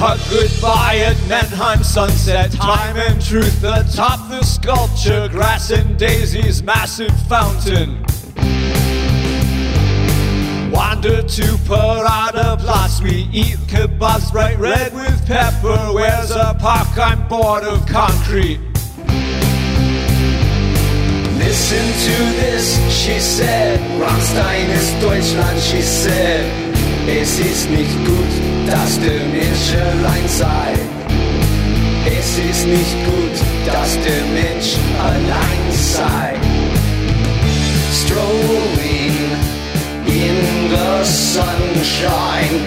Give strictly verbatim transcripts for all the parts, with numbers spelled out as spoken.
A goodbye at Mannheim sunset, time and truth atop the sculpture, grass and daisies, massive fountain. Wander to Paradeplatz, we eat kebabs bright red with pepper. Where's a park? I'm bored of concrete. Listen to this, she said. Rammstein ist Deutschland, she said. Es ist nicht gut, dass der Mensch allein sei. Es ist nicht gut, dass der Mensch allein sei. Strolling in the sunshine,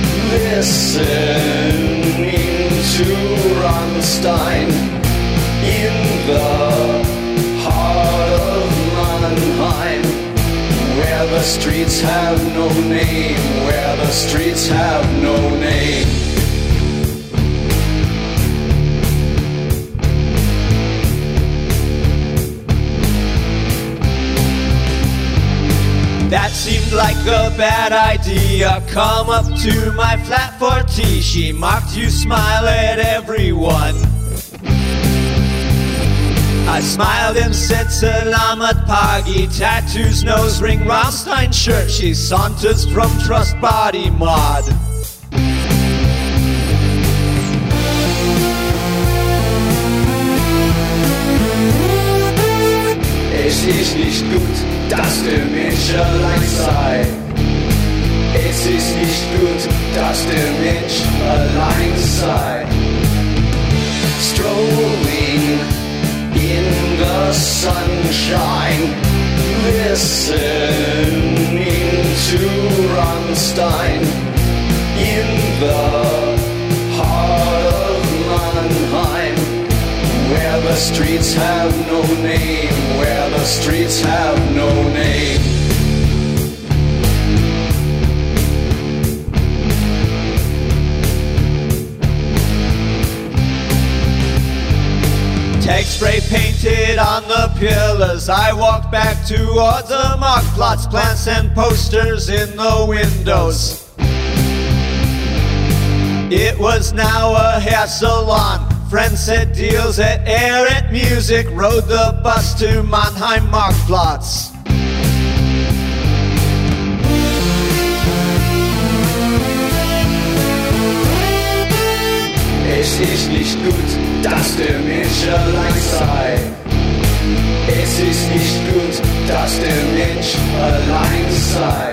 listening to Rammstein in the heart of Mannheim, where the streets have no name, where the streets have no name. That seemed like a bad idea. Come up to my flat for tea. She mocked, you smile at everyone. I smiled and said Salamat Pagi. Tattoos, nose ring, Rammstein shirt. She saunters from Trust Body Mod. Es ist nicht gut, dass der Mensch allein sei. Es ist nicht gut, dass der Mensch allein sei. Strolling in the sunshine, listening to Rammstein in the heart of Mannheim, where the streets have no name, where the streets have no name. Text spray painted on the pillars. I walked back towards the Marktplatz, plants and posters in the windows. It was now a hair salon. Friends said deals at Air at Music. Rode the bus to Mannheim Marktplatz. Es ist nicht gut, dass der Mensch allein sei. Es ist nicht gut, dass der Mensch allein sei.